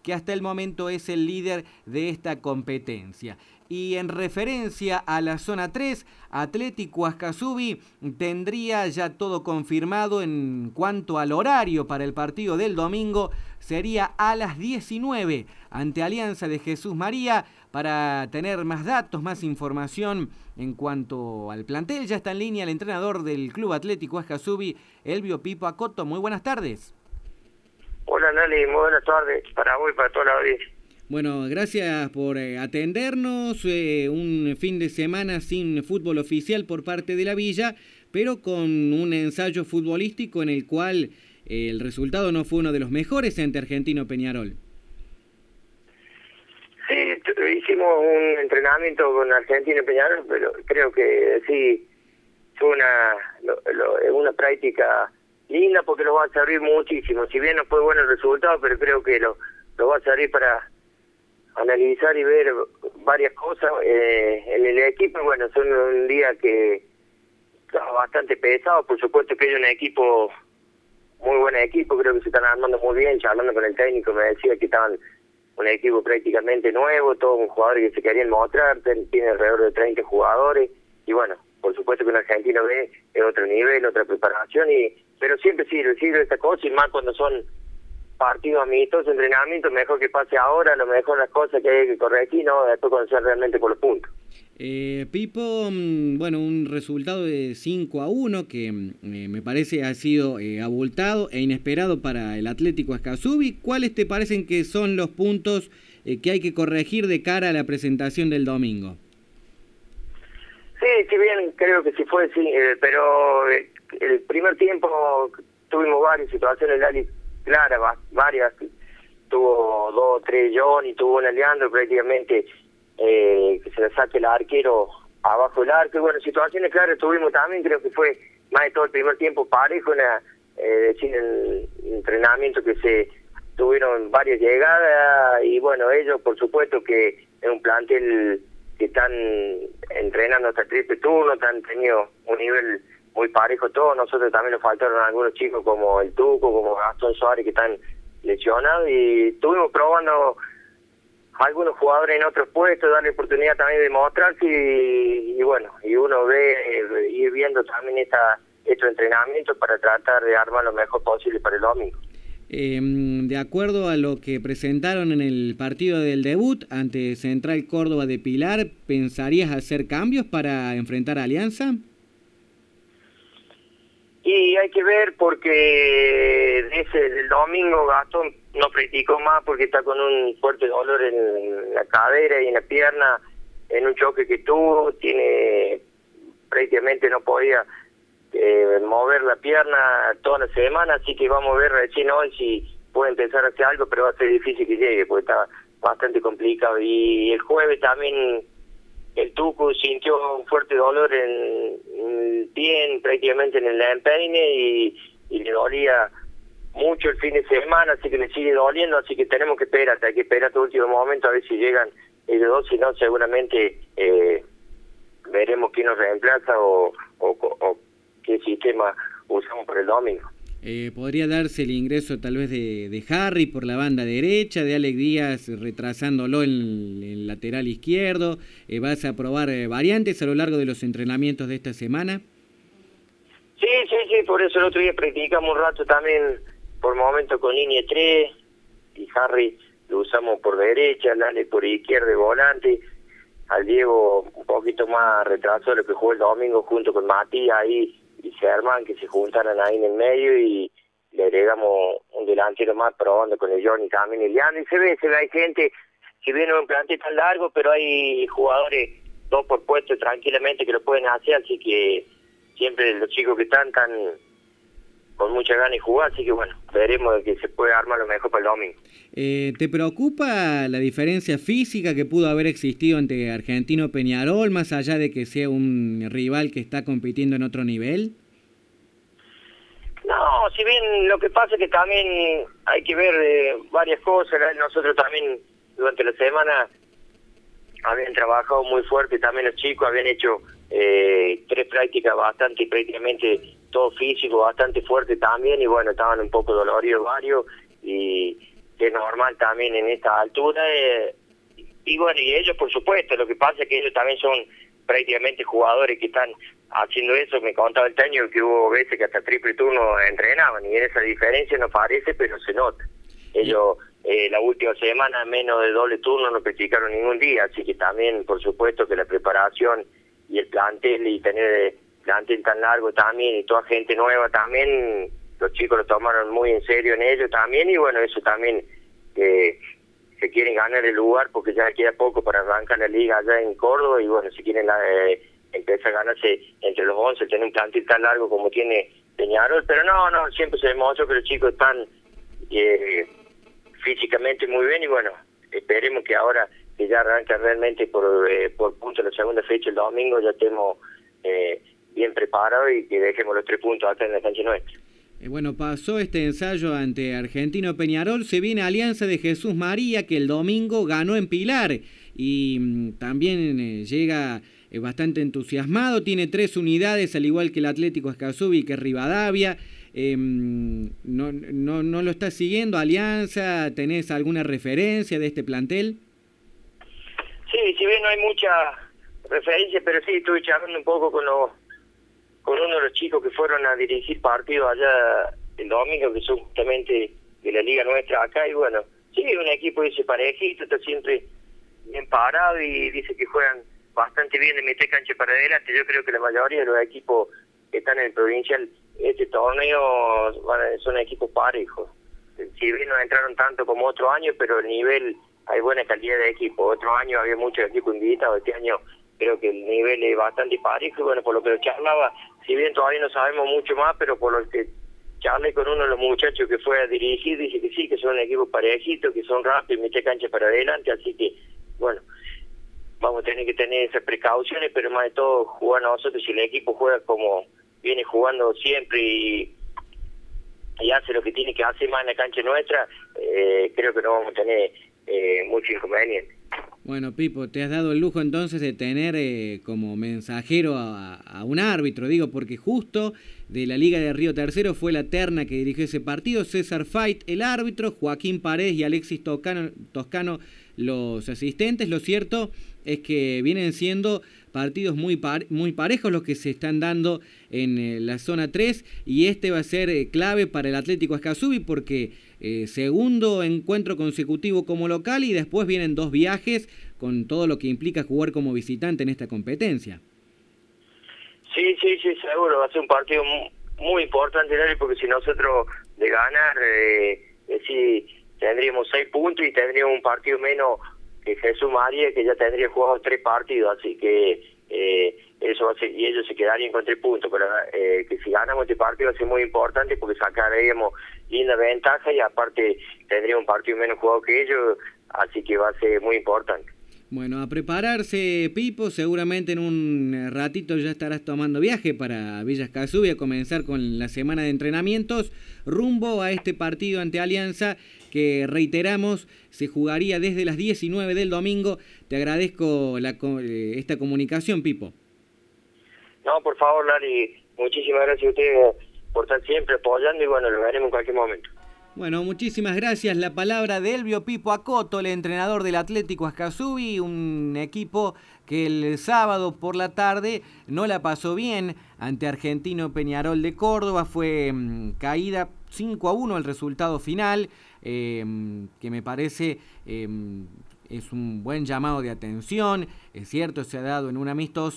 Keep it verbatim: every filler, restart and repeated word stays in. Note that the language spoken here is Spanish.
que hasta el momento es el líder de esta competencia. Y en referencia a la zona tres, Atlético Ascasubi tendría ya todo confirmado en cuanto al horario para el partido del domingo. Sería a las diecinueve ante Alianza de Jesús María. Para tener más datos, más información en cuanto al plantel, ya está en línea el entrenador del Club Atlético Ascasubi, Elvio Pipo Acoto. Muy buenas tardes. Hola, Nali, muy buenas tardes para vos y para toda la audiencia. Bueno, gracias por eh, atendernos, eh, un fin de semana sin fútbol oficial por parte de la Villa, pero con un ensayo futbolístico en el cual eh, el resultado no fue uno de los mejores ante Argentino Peñarol. Sí, hicimos un entrenamiento con Argentino Peñarol, pero creo que sí, fue una, lo, lo, una práctica linda porque lo va a servir muchísimo. Si bien no fue bueno el resultado, pero creo que lo, lo va a servir para analizar y ver varias cosas eh, en el equipo. Bueno, son un día que está bastante pesado, por supuesto que hay un equipo, muy buen equipo, creo que se están armando muy bien. Charlando con el técnico me decía que estaban un equipo prácticamente nuevo, todos un jugador que se querían mostrar, tiene alrededor de treinta jugadores, y bueno, por supuesto que un argentino ve es otro nivel, otra preparación, y pero siempre sirve, sirve esta cosa, y más cuando son partidos amistosos, entrenamientos, mejor que pase ahora, a lo mejor las cosas que hay que corregir, ¿no? Después conocer realmente por los puntos. Eh, Pipo, bueno, un resultado de cinco a uno que eh, me parece ha sido eh, abultado e inesperado para el Atlético Ascasubi. ¿Cuáles te parecen que son los puntos eh, que hay que corregir de cara a la presentación del domingo? Sí, si bien creo que sí fue, sí, eh, pero eh, el primer tiempo tuvimos varias situaciones, Lali, claras, varias, tuvo dos, tres John y tuvo una Leandro prácticamente eh, que se le saque el arquero abajo del arco, y bueno, situaciones claras tuvimos también, creo que fue más de todo el primer tiempo parejo, una, eh, decir, el entrenamiento que se tuvieron varias llegadas, y bueno, ellos por supuesto que es un plantel que están entrenando hasta triple turno, han tenido un nivel muy parejo todos. Nosotros también nos faltaron algunos chicos como el Tuco, como Gastón Suárez, que están lesionados, y estuvimos probando algunos jugadores en otros puestos, darle oportunidad también de mostrarse, y, y bueno, y uno ve, eh, ir viendo también esta, estos entrenamientos para tratar de armar lo mejor posible para el domingo. Eh, de acuerdo a lo que presentaron en el partido del debut ante Central Córdoba de Pilar, ¿pensarías hacer cambios para enfrentar a Alianza? Y hay que ver porque ese el domingo Gastón no practicó más porque está con un fuerte dolor en la cadera y en la pierna, en un choque que tuvo, tiene prácticamente no podía eh, mover la pierna toda la semana, así que vamos a ver recién hoy si puede empezar a hacer algo, pero va a ser difícil que llegue porque está bastante complicado. Y el jueves también el Tuco sintió un fuerte dolor en, en el pie, prácticamente en el empeine, y, y le dolía mucho el fin de semana, así que le sigue doliendo, así que tenemos que esperar, hay que esperar hasta el último momento a ver si llegan ellos dos, si no seguramente eh, veremos quién nos reemplaza o, o, o qué sistema usamos para el domingo. Eh, ¿Podría darse el ingreso tal vez de, de Harry por la banda derecha, de Alex Díaz retrasándolo en el, en el lateral izquierdo? Eh, ¿Vas a probar eh, variantes a lo largo de los entrenamientos de esta semana? Sí, sí, sí, por eso el otro día practicamos un rato también por momento con línea tres, y Harry lo usamos por derecha, Lale por izquierda y volante, al Diego un poquito más retrasado de lo que jugó el domingo junto con Matías ahí y Germán, que se juntaran ahí en el medio, y le agregamos un delantero más probando con el Johnny también, y Leandro, y se ve, se ve, hay gente, si bien no es un plantel tan largo, pero hay jugadores dos por puesto tranquilamente que lo pueden hacer, así que siempre los chicos que están tan con mucha ganas de jugar, así que bueno, veremos de que se puede armar lo mejor para el domingo. Eh, ¿Te preocupa la diferencia física que pudo haber existido ante Argentino Peñarol, más allá de que sea un rival que está compitiendo en otro nivel? No, si bien lo que pasa es que también hay que ver eh, varias cosas. Nosotros también durante la semana habían trabajado muy fuerte, también los chicos habían hecho eh, tres prácticas bastante, prácticamente todo físico, bastante fuerte también, y bueno, estaban un poco doloridos varios, y que es normal también en esta altura. Eh, y bueno, y ellos por supuesto, lo que pasa es que ellos también son prácticamente jugadores que están haciendo eso. Me contaba el técnico que hubo veces que hasta triple turno entrenaban, y en esa diferencia no parece, pero se nota. Ellos eh, la última semana menos de doble turno no practicaron ningún día, así que también por supuesto que la preparación y el plantel, y tener el plantel tan largo también, y toda gente nueva también, los chicos lo tomaron muy en serio en ello también. Y bueno, eso también, eh, se quieren ganar el lugar porque ya queda poco para arrancar la liga allá en Córdoba, y bueno, si quieren la, eh, empezar a ganarse entre los once, tener un plantel tan largo como tiene Peñarol. Pero no, no, siempre se demostró que los chicos están eh, físicamente muy bien, y bueno, esperemos que ahora que ya arranca realmente por eh, por puntos la segunda fecha el domingo, ya estemos eh, bien preparados y que dejemos los tres puntos acá en la cancha nuestra. Eh, bueno, pasó este ensayo ante Argentino Peñarol, se viene Alianza de Jesús María, que el domingo ganó en Pilar, y mm, también eh, llega eh, bastante entusiasmado, tiene tres unidades, al igual que el Atlético Escazú y que Rivadavia. Eh, no, no, ¿No lo estás siguiendo, Alianza? ¿Tenés alguna referencia de este plantel? Sí, si bien no hay mucha referencia, pero sí estuve charlando un poco con los con uno de los chicos que fueron a dirigir partidos allá el domingo, que son justamente de la liga nuestra acá. Y bueno, sí, un equipo dice parejito, está siempre bien parado, y dice que juegan bastante bien de meter cancha para adelante. Yo creo que la mayoría de los equipos que están en el provincial este torneo son equipos parejos. Si bien no entraron tanto como otro año, pero el nivel, hay buena calidad de equipo. Otro año había muchos equipos invitados, este año creo que el nivel es bastante parejo. Y bueno, por lo que charlaba, si bien todavía no sabemos mucho más, pero por lo que charlé con uno de los muchachos que fue a dirigir, dice que sí, que son equipos parejitos, que son rápidos, mete cancha para adelante. Así que, bueno, vamos a tener que tener esas precauciones, pero más de todo jugar nosotros. Si el equipo juega como viene jugando siempre y, y hace lo que tiene que hacer más en la cancha nuestra, eh, creo que no vamos a tener eh, mucho inconveniente. Bueno, Pipo, te has dado el lujo entonces de tener eh, como mensajero a, a un árbitro, digo, porque justo de la Liga de Río Tercero fue la terna que dirigió ese partido, César Fait el árbitro, Joaquín Paredes y Alexis Toscano, Toscano los asistentes. Lo cierto es que vienen siendo partidos muy par muy parejos los que se están dando en eh, la zona tres, y este va a ser eh, clave para el Atlético Escazú, porque eh, segundo encuentro consecutivo como local, y después vienen dos viajes con todo lo que implica jugar como visitante en esta competencia. Sí, sí, sí, seguro, va a ser un partido muy, muy importante, porque si nosotros de ganar, eh, eh, sí, tendríamos seis puntos y tendríamos un partido menos que Jesús María, que ya tendría jugado tres partidos, así que eh, eso va a ser, y ellos se quedarían con tres puntos. Pero eh, que si ganamos este partido va a ser muy importante, porque sacaríamos linda ventaja, y aparte tendríamos un partido menos jugado que ellos, así que va a ser muy importante. Bueno, a prepararse, Pipo, seguramente en un ratito ya estarás tomando viaje para Villa Escazú y a comenzar con la semana de entrenamientos rumbo a este partido ante Alianza, que reiteramos, se jugaría desde las diecinueve del domingo. Te agradezco la, esta comunicación, Pipo. No, por favor, Lali, muchísimas gracias a ustedes por estar siempre apoyando, y bueno, lo veremos en cualquier momento. Bueno, muchísimas gracias. La palabra de Elvio Pipo Acoto, el entrenador del Atlético Escazú, un equipo que el sábado por la tarde no la pasó bien ante Argentino Peñarol de Córdoba. Fue mmm, caída cinco a uno el resultado final, eh, que me parece eh, es un buen llamado de atención. Es cierto, se ha dado en un amistoso.